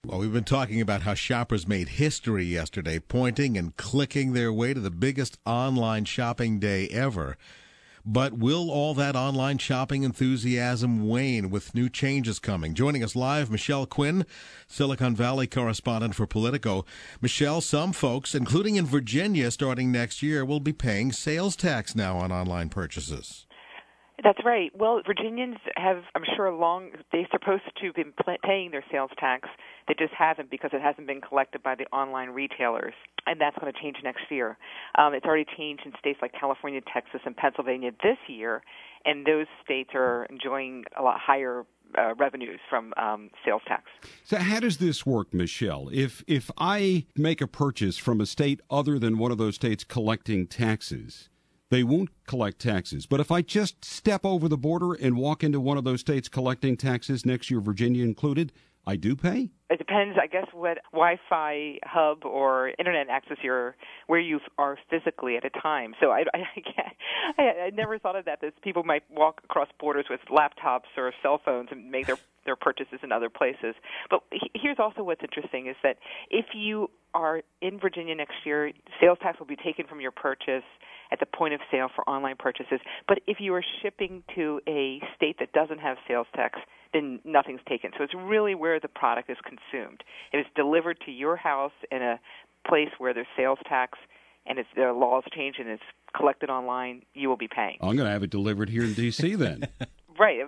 Well, we've been talking about how shoppers made history yesterday, pointing and clicking their way to the biggest online shopping day ever. But will all that online shopping enthusiasm wane with new changes coming? Joining us live, Michelle Quinn, Silicon Valley correspondent for Politico. Michelle, some folks, including in Virginia starting next year, will be paying sales tax now on online purchases. That's right. Well, Virginians have, I'm sure, they're supposed to have been paying their sales tax. They just haven't because it hasn't been collected by the online retailers, and that's going to change next year. It's already changed in states like California, Texas, and Pennsylvania this year, and those states are enjoying a lot higher revenues from sales tax. So how does this work, Michelle? If I make a purchase from a state other than one of those states collecting taxes, they won't collect taxes. But if I just step over the border and walk into one of those states collecting taxes, next year Virginia included, I do pay? It depends, I guess, what Wi-Fi hub or Internet access where you are physically at a time. So I never thought of that people might walk across borders with laptops or cell phones and make their purchases in other places. But here's also what's interesting is that if you are in Virginia next year, sales tax will be taken from your purchase at the point of sale for online purchases. But if you are shipping to a state that doesn't have sales tax, then nothing's taken. So it's really where the product is consumed. If it's delivered to your house in a place where there's sales tax and the laws change and it's collected online, you will be paying. I'm going to have it delivered here in D.C. then. Right.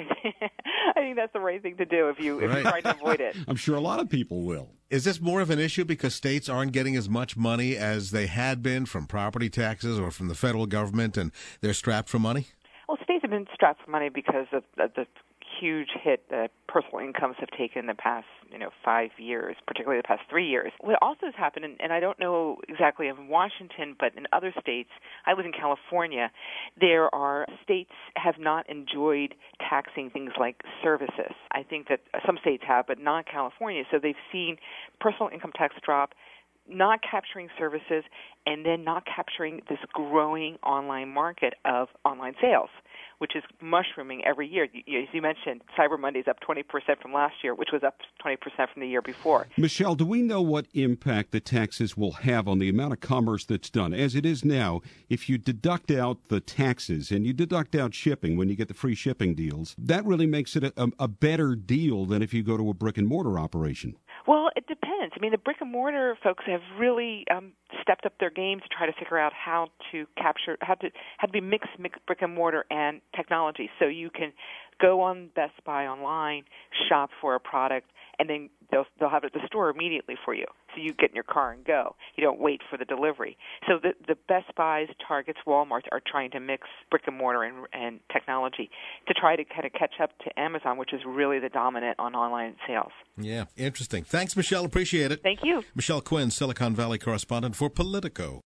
I think that's the right thing to do if you're trying to avoid it. I'm sure a lot of people will. Is this more of an issue because states aren't getting as much money as they had been from property taxes or from the federal government, and they're strapped for money? Well, states have been strapped for money because of the huge hit that personal incomes have taken in the past 5 years, particularly the past 3 years. What also has happened, and I don't know exactly in Washington, but in other states, I live in California, there are states have not enjoyed taxing things like services. I think that some states have, but not California. So they've seen personal income tax drop, not capturing services, and then not capturing this growing online market of online sales, which is mushrooming every year. As you mentioned, Cyber Monday's up 20% from last year, which was up 20% from the year before. Michelle, do we know what impact the taxes will have on the amount of commerce that's done? As it is now, if you deduct out the taxes and you deduct out shipping when you get the free shipping deals, that really makes it a better deal than if you go to a brick-and-mortar operation. Well, it depends. I mean, the brick-and-mortar folks have really stepped up their game to try to figure out how to be mix brick-and-mortar and technology. So you can go on Best Buy online, shop for a product, and then they'll have it at the store immediately for you. So you get in your car and go. You don't wait for the delivery. So the Best Buys, Targets, Walmarts are trying to mix brick-and-mortar and technology to try to kind of catch up to Amazon, which is really the dominant on online sales. Yeah, interesting. Thanks, Michelle. Appreciate it. Thank you. Michelle Quinn, Silicon Valley correspondent for Politico.